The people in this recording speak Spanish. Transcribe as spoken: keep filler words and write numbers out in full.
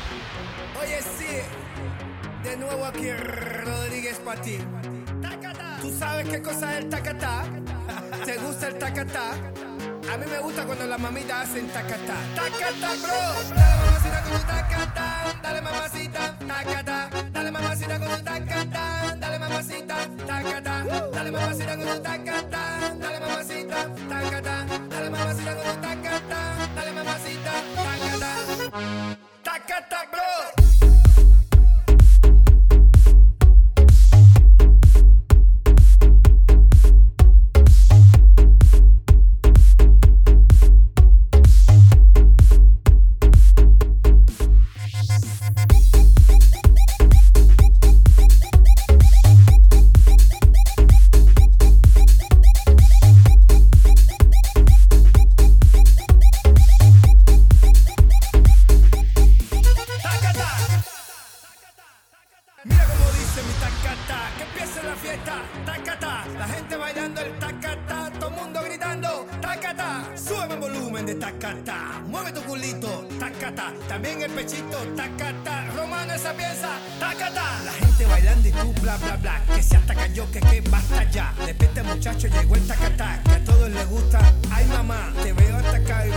Oye, sí, de nuevo aquí Rodríguez para ti. ¿Tú sabes qué cosa es el tacatá? ¿Te gusta el tacatá? A mí me gusta cuando las mamitas hacen tacatá. Tacatá, bro. Dale mamacita con tu tacatá. Dale mamacita, tacatá. Dale mamacita con tu tacatá. Dale mamacita, tacatá. Dale mamacita con tu tacatá. Dale mamacita, tacatá. Dale mamacita con tu tacatá. Dale mamacita, tacatá. Tacatá, bro. Mira como dice mi tacatá, que empiece la fiesta, tacatá, la gente bailando el tacatá, todo el mundo gritando, tacatá, sube el volumen de tacatá, mueve tu culito, tacatá, también el pechito, tacatá, Romano esa piensa, tacatá, la gente bailando y tú bla bla bla, que se hasta cayó, que que basta ya, de repente muchacho llegó el tacatá, que a todos les gusta, ay mamá, te veo hasta acá